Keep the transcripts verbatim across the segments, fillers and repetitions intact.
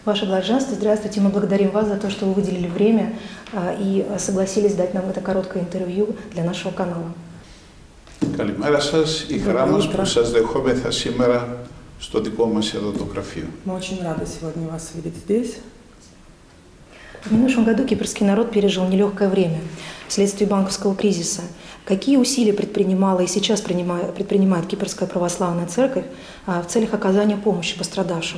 Ваше Блаженство, здравствуйте. Мы благодарим вас за то, что вы выделили время и согласились дать нам это короткое интервью для нашего канала. Καλημέρα σας. Η χαρά μας που σας δεχόμεθα σήμερα στο δικό μας εδώ το γραφείο. Мы очень рады сегодня вас видеть здесь. В минувшем году кипрский народ пережил нелегкое время вследствие банковского кризиса. Какие усилия предпринимала и сейчас предпринимает Кипрская православная церковь в целях оказания помощи пострадавшим?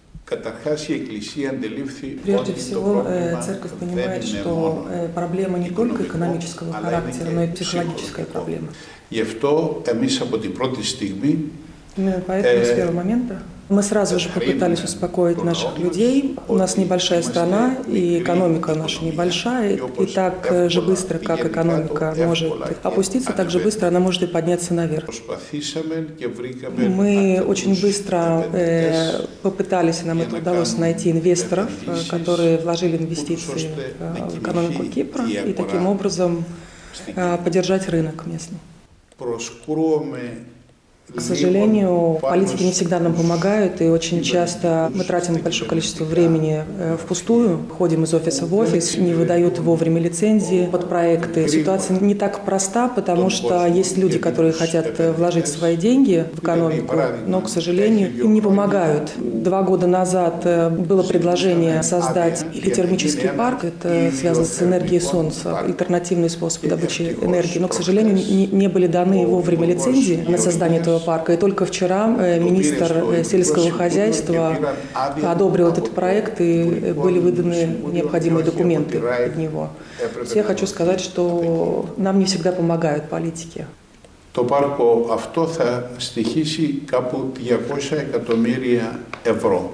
Прежде всего, церковь понимает, что проблема не только экономического характера, но и психологическая проблема. Именно поэтому с первого момента мы сразу же попытались успокоить наших людей. У нас небольшая страна, и экономика наша небольшая, и так же быстро, как экономика может опуститься, так же быстро она может и подняться наверх. Мы очень быстро э, попытались, нам это удалось, найти инвесторов, которые вложили инвестиции в экономику Кипра, и таким образом э, поддержать рынок местный. К сожалению, политики не всегда нам помогают, и очень часто мы тратим большое количество времени впустую, ходим из офиса в офис, не выдают вовремя лицензии под проекты. Ситуация не так проста, потому что есть люди, которые хотят вложить свои деньги в экономику, но, к сожалению, им не помогают. Два года назад было предложение создать или термический парк, это связано с энергией солнца, альтернативный способ добычи энергии, но, к сожалению, не, не были даны вовремя лицензии на создание этого парка. И только вчера министр сельского хозяйства одобрил этот проект, и были выданы необходимые документы под него. Я хочу сказать, что нам не всегда помогают политики. Το πάρκο αυτό θα στοιχήσει κάπου двести εκατομμύρια ευρώ.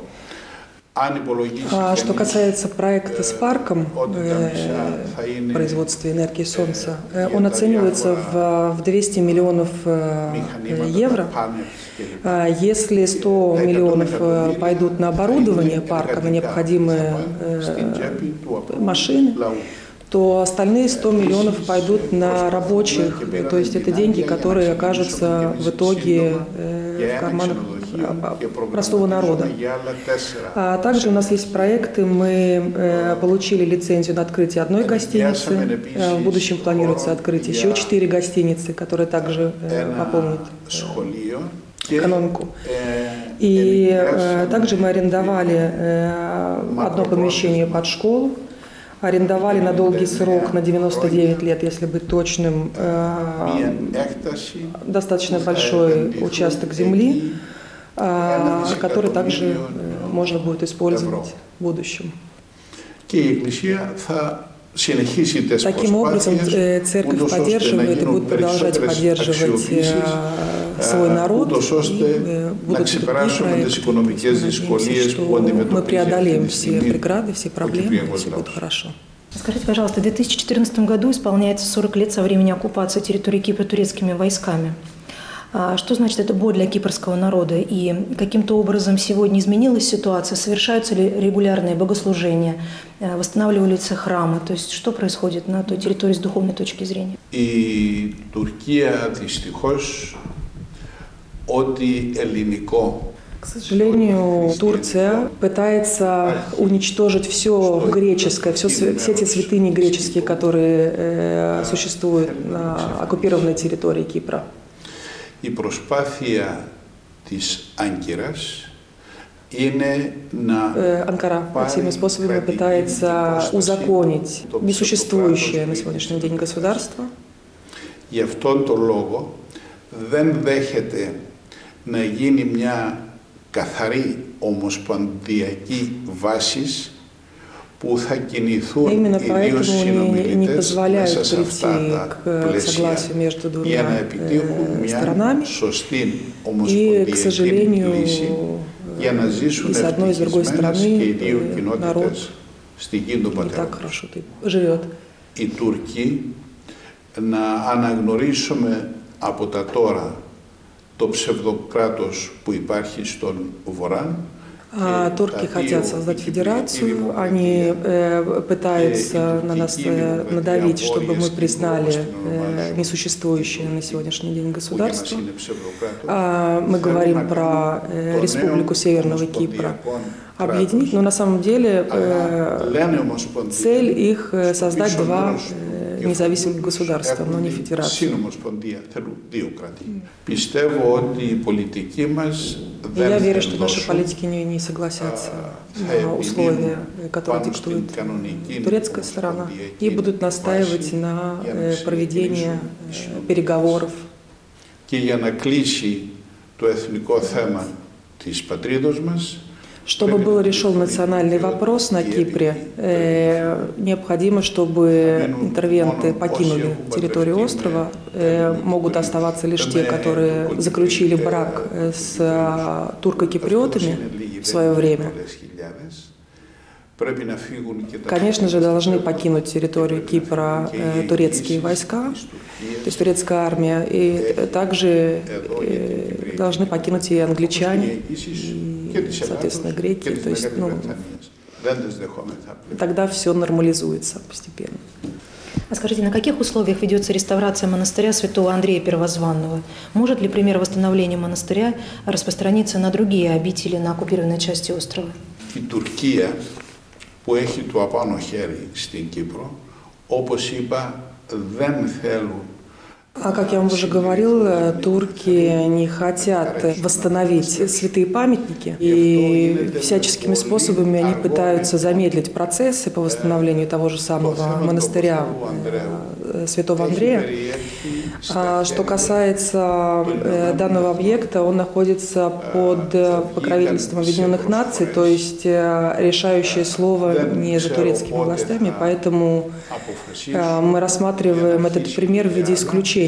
А что касается проекта с парком э, производства энергии солнца, э, он оценивается в, в двести миллионов э, евро. А если сто миллионов э, пойдут на оборудование парка, на необходимые э, машины, то остальные сто миллионов пойдут на рабочих, то есть это деньги, которые окажутся в итоге э, в карманах простого народа. А также у нас есть проекты, мы э, получили лицензию на открытие одной гостиницы, э, в будущем планируется открыть еще четыре гостиницы, которые также э, пополнят э, экономику. И э, также мы арендовали э, одно помещение под школу, арендовали на долгий срок, на девяносто девять лет, если быть точным, э, достаточно большой участок земли, э, который также э, можно будет использовать в будущем. Таким образом, церковь поддерживает и будет продолжать поддерживать свой народ, и будут и другие проекты. Что мы преодолеем все преграды, все проблемы, и все будет хорошо. Скажите, пожалуйста, в две тысячи четырнадцатом году исполняется сорок лет со времени оккупации территории Кипра турецкими войсками. Что значит это боль для кипрского народа? И каким-то образом сегодня изменилась ситуация? Совершаются ли регулярные богослужения? Восстанавливаются храмы? То есть что происходит на той территории с духовной точки зрения? И Турция, дυστυχώς, ό,τι ελληνικό. К сожалению, Турция пытается уничтожить все греческое, все, все эти святыни греческие, которые э, существуют на оккупированной территории Кипра. Η προσπάθεια της Άγκυρας είναι να Анкара всеми способами пытается узаконить несуществующее на сегодняшний день государство. Γι' αυτόν τον λόγο δεν δέχεται να γίνει μια καθαρή ομοσπονδιακή βάση που θα κινηθούν ιδίως συνομιλητές μέσα σε αυτά τα πλαίσια για να επιτύχουν μια σωστή ομοσπονδιακή λύση για να ζήσουν ευτυχισμένες και οι δύο κοινότητες στη γη του Πατέρα. Οι Τούρκοι να αναγνωρίσουμε από τα τώρα το ψευδοκράτος που υπάρχει στον Βορρά. Турки хотят создать федерацию, они э, пытаются на нас э, надавить, чтобы мы признали э, несуществующее на сегодняшний день государство. А мы говорим про э, Республику Северного Кипра. Объединить, но на самом деле э, цель их создать два э, независимых государства, но не федерацию. Я верю, что наши политики не, не согласятся на условия, которые диктует турецкая сторона, и будут настаивать на э, проведении э, переговоров. Чтобы был решен национальный вопрос на Кипре, э, необходимо, чтобы интервенты покинули территорию острова. Э, могут оставаться лишь те, которые заключили брак с э, турко-киприотами в свое время. Конечно же, должны покинуть территорию Кипра э, турецкие войска, то есть турецкая армия, и также э, должны покинуть и англичане, и, соответственно, греки. То есть, ну, тогда все нормализуется постепенно. А скажите, на каких условиях ведется реставрация монастыря святого Андрея Первозванного? Может ли пример восстановления монастыря распространиться на другие обители на оккупированной части острова? Που έχει το απάνω χέρι στην Κύπρο, όπως είπα, δεν θέλουν. А как я вам уже говорил, турки не хотят восстановить святые памятники, и всяческими способами они пытаются замедлить процессы по восстановлению того же самого монастыря святого Андрея. А что касается данного объекта, он находится под покровительством Объединенных Наций, то есть решающее слово не за турецкими властями, поэтому мы рассматриваем этот пример в виде исключения.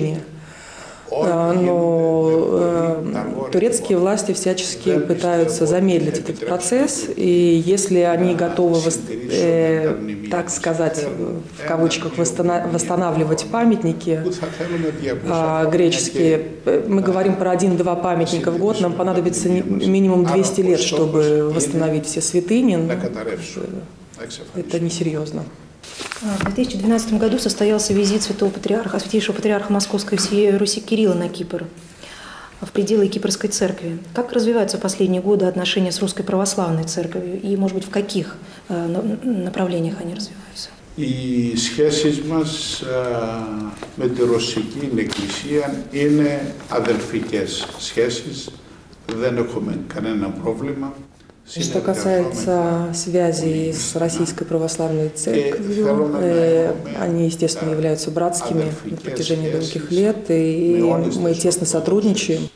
Но э, турецкие власти всячески пытаются замедлить этот процесс, и если они готовы, э, так сказать, в кавычках, восстанавливать памятники э, греческие, мы говорим про один-два памятника в год, нам понадобится минимум двести лет, чтобы восстановить все святыни. Это несерьезно. В две тысячи двенадцатом году состоялся визит святого патриарха, святейшего патриарха Московской и всей Руси Кирилла на Кипр, в пределы Кипрской церкви. Как развиваются в последние годы отношения с Русской Православной Церковью и, может быть, в каких направлениях они развиваются? Οι σχέσεις μας με τη Ρωσική Εκκλησία είναι αδελφικές σχέσεις, δεν έχουμε κανένα πρόβλημα. Что касается связей с Российской Православной Церковью, э, они, естественно, являются братскими на протяжении долгих лет, и мы тесно сотрудничаем.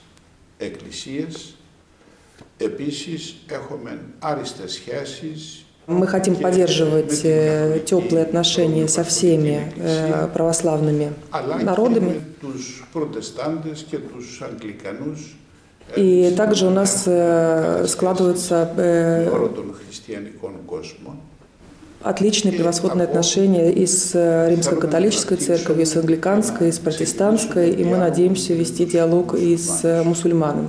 Мы хотим поддерживать э, теплые отношения со всеми э, православными народами. И также у нас э, складываются э, отличные превосходные отношения и с Римско-католической церковью, и с англиканской, и с протестантской, и мы надеемся вести диалог и с мусульманами.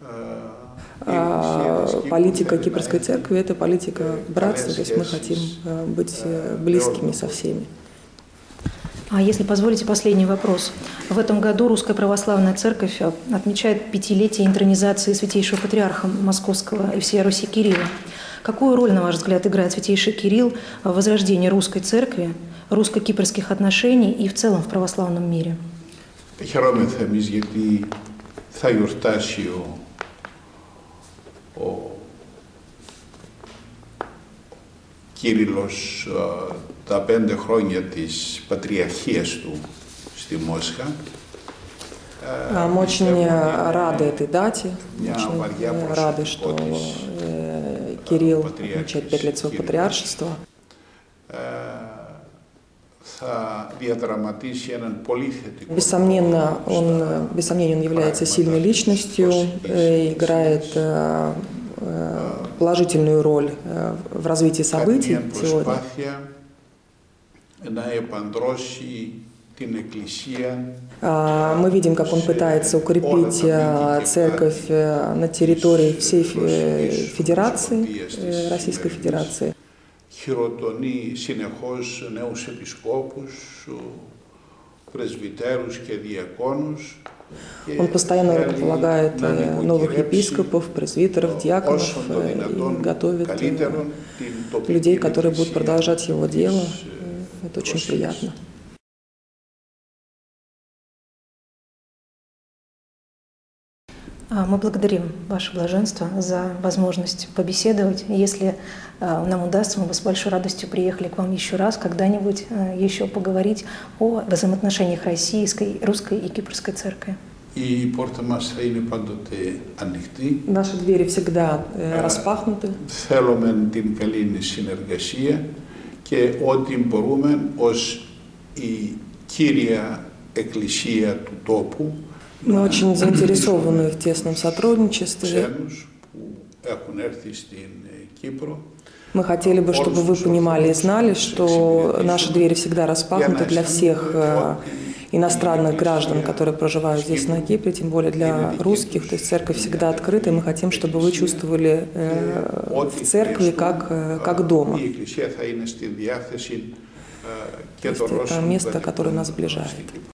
А политика Кипрской церкви – это политика братства, то есть мы хотим быть близкими со всеми. А если позволите, последний вопрос. В этом году Русская Православная Церковь отмечает пятилетие интронизации Святейшего Патриарха Московского и всей Руси Кирилла. Какую роль, на ваш взгляд, играет Святейший Кирилл в возрождении Русской Церкви, русско-кипрских отношений и в целом в православном мире? Χαιρόμεθα εμείς γιατί θα γιορτάσει ο, ο Κύριλλος τα πέντε χρόνια της πατριαρχίας του στη Μόσχα. Мы очень рады этой дате, очень рады, что Кирилл отмечает пять лет своего патриаршества. Бессомненно, он, без сомнения, он является сильной личностью, играет положительную роль в развитии событий сегодня. Мы видим, как он пытается укрепить церковь на территории всей Федерации, Российской Федерации. Χειροτονεί συνεχώς νέους επισκόπους, πρεσβυτέρους και διακόνους. Он постоянно рукополагает новых епископов, пресвитеров, диаконов и готовит людей, которые будут продолжать его дело. Это очень приятно. Мы благодарим Ваше Блаженство за возможность побеседовать. Если нам удастся, мы бы с большой радостью приехали к вам еще раз, когда-нибудь еще поговорить о взаимоотношениях российской, русской и кипрской церкви. Наши двери всегда распахнуты. Θέλουμε την καλή συνεργασία και ό,τι μπορούμε ως η κύρια εκκλησία του τόπου. Мы очень заинтересованы в тесном сотрудничестве. Мы хотели бы, чтобы вы понимали и знали, что наши двери всегда распахнуты для всех иностранных граждан, которые проживают здесь на Кипре, тем более для русских. То есть церковь всегда открыта, и мы хотим, чтобы вы чувствовали в церкви как, как дома. То есть это место, которое нас сближает.